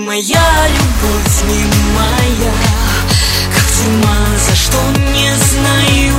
моя любовь не моя, как тюрьма, за что не знаю.